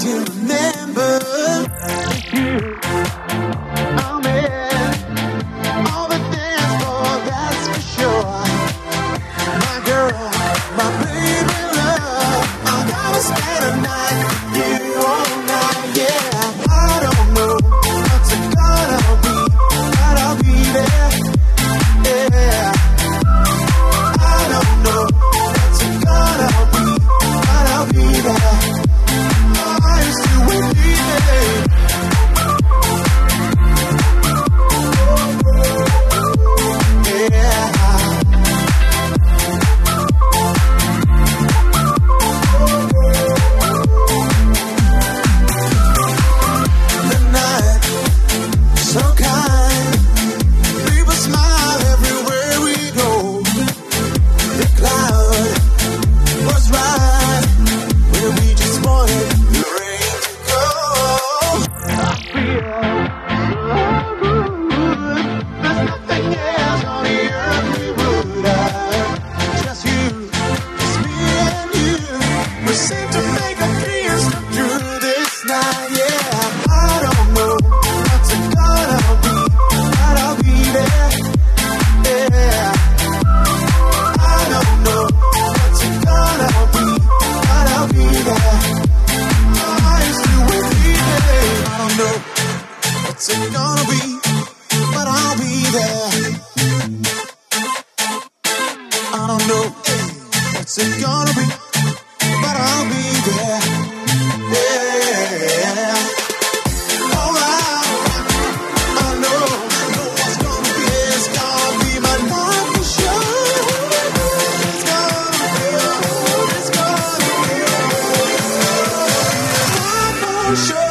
to remember you. Oh man, all the dance floor, that's for sure. My girl, my baby love, I'm gonna spend a night with you all night, yeah. I don't know what's it gonna be, but I'll be there, yeah. I don't know what's it gonna be, but I'll be there. Are you still with me, babe? Yeah. The night, so kind. People smile everywhere we go. The cloud was right when we just wanted the rain to go. I feel so good. There's nothing else on the earth we would have. Just you, just me and you. We seem to make our dreams come true this night, yeah. I don't know what's it gonna be, but I'll be there, yeah. I don't know what's it gonna be, but I'll be there. Are you still with me, babe? I don't know what's it gonna be, but I'll be there. I don't know what's it gonna be, but I'll be there. Yeah. Alright, I know what's gonna be. It's gonna be my night for sure. It's gonna be my night for sure.